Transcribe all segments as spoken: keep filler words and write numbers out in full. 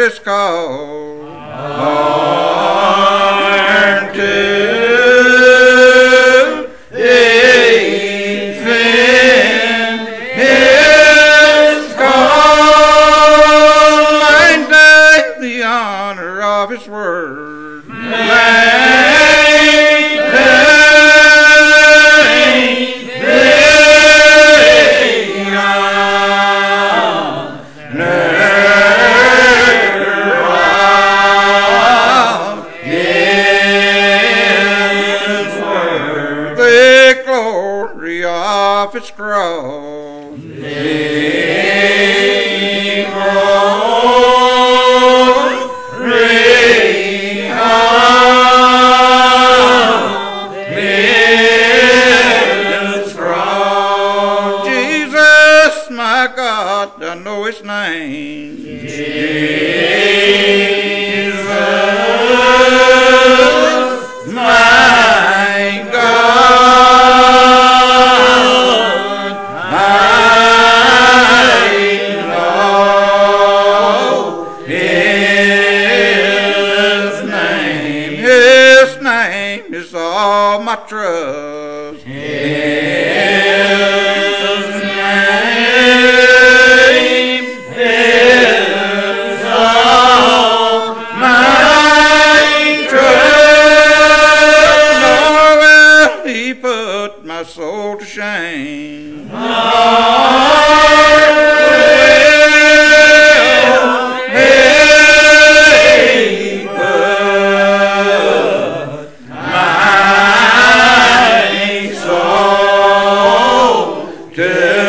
is called unto His word. Maintain thee honor of His word. The glory of His cross. The glory I know His name. Jesus, my God, I know His name. His name is all my trust. His name is all my trust. Nor will He put my soul to shame. Nor will He put my soul to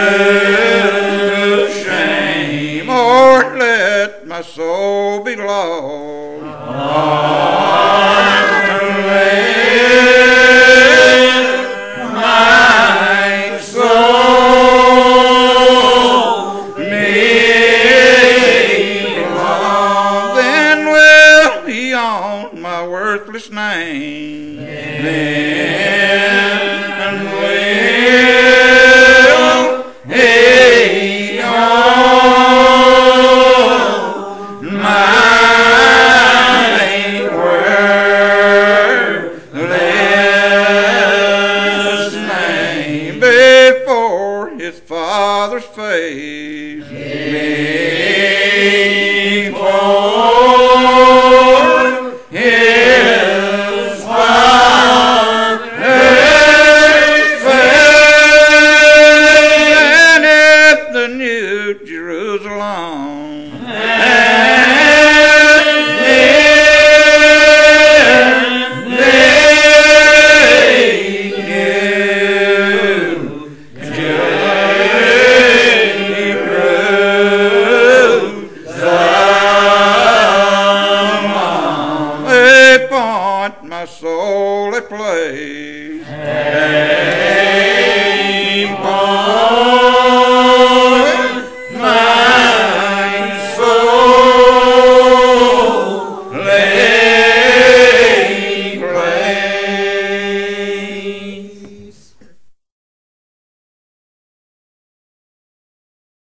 shame, or let my soul be lost. Or let my soul be lost. Then will He own my worthless name. Then will He own my worthless name before His Father's face.